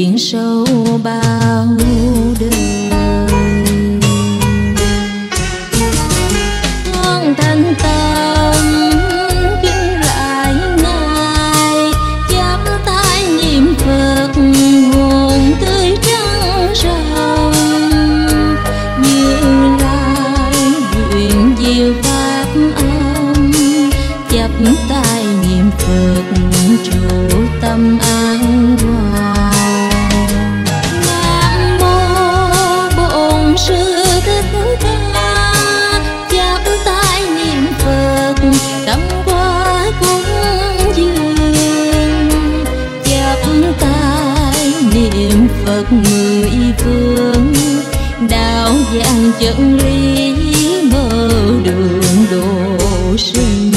biển sâu bao đời. Con thành tâm kính lại Ngài, chắp tay niệm Phật hồn tươi trắng ròng. Như Lai nguyện diệu pháp âm, chắp tay niệm Phật trụ tâm an hoài. Nam mô Bổn Sư Thích Ca, chắp tay niệm Phật tâm qua cúng dường. Chắp tay niệm Phật mười phương, đạo giảng chân lý mở đường độ sinh.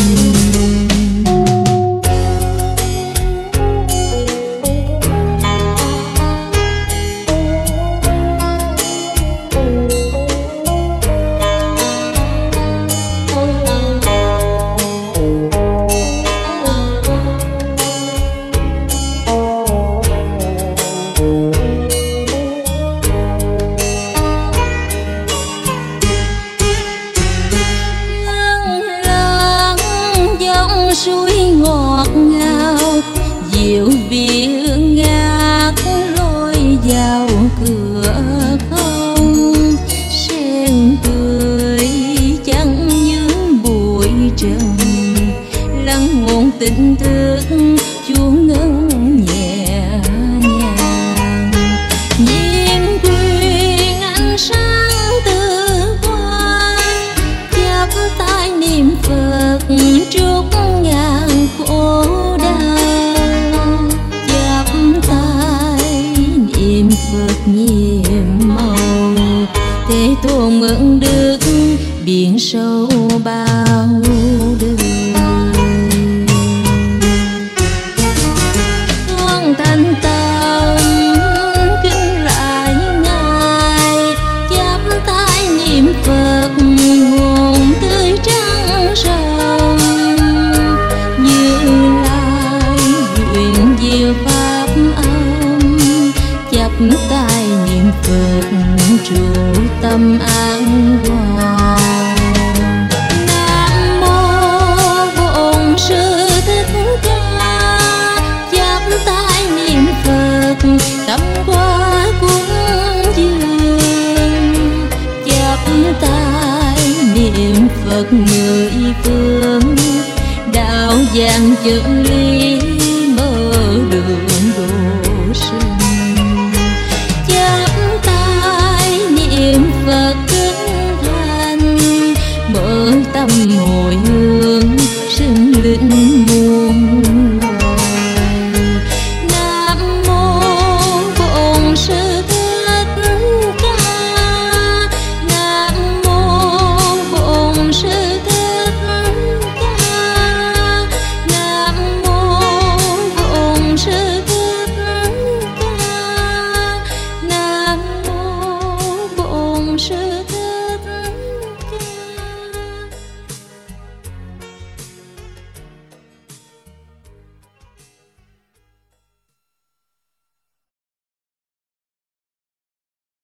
Suối ngọt ngào diệu viếng ngát lối vào cửa không. Sen tươi chẳng như bụi trần, lắng ngôn tình thức Chúa ngân nhẹ nhàng. Nhiên quyên ánh sáng từ quang, chắp tay niệm Phật trúc ngàn khổ đau. Chắp tay niệm Phật nhiệm màu, Thế Tôn mượn đức biển sâu bao đời. Con thành tâm kính lại Ngài, chắp tay niệm Phật hồn tươi trắng ròng. Như Lai nguyện diệu pháp âm, chắp tay niệm Phật trụ tâm an hoài. Nam mô Bổn Sư Thích Ca, chắp tay niệm Phật tâm qua cúng dường. Chắp tay niệm Phật mười phương, đạo giảng chân lý mở đường độ sinh. Chắp tay niệm Phật kính thành, mở tâm hồi hướng sinh linh muôn.